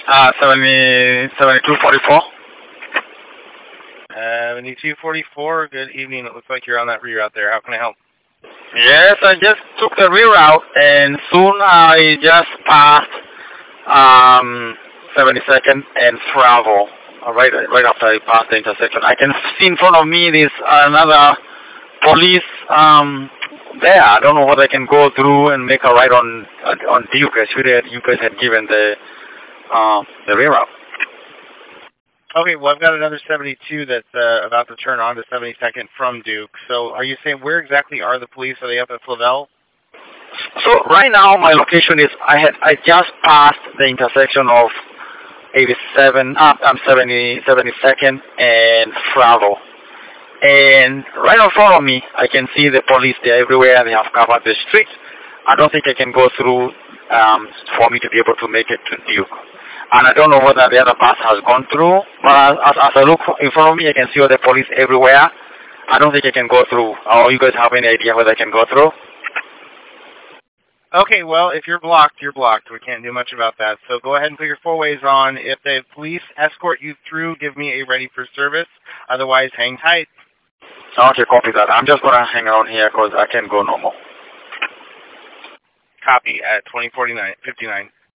7244. 7244, good evening. It looks like you're on that reroute there. How can I help? Yes, I just took the reroute and soon I just passed 72nd and travel. Right after I passed the intersection, I can see in front of me this another police there. I don't know what I can go through and make a right on Duke. I should have you guys had given the reroute. Okay, well, I've got another 72 that's about to turn on to 72nd from Duke. So are you saying where exactly are the police? Are they up at Flavel? So right now my location is I just passed the intersection of 72nd and Fravo. And right in front of me, I can see the police. They're everywhere. They have covered the streets. I don't think I can go through for me to be able to make it to Duke. And I don't know whether the other bus has gone through. But as I look in front of me, I can see all the police everywhere. I don't think I can go through. Or you guys have any idea whether I can go through? Okay, well, if you're blocked, you're blocked. We can't do much about that. So go ahead and put your four-ways on. If the police escort you through, give me a ready for service. Otherwise, hang tight. Okay, copy that. I'm just going to hang out here because I can't go normal. Copy at 20:59.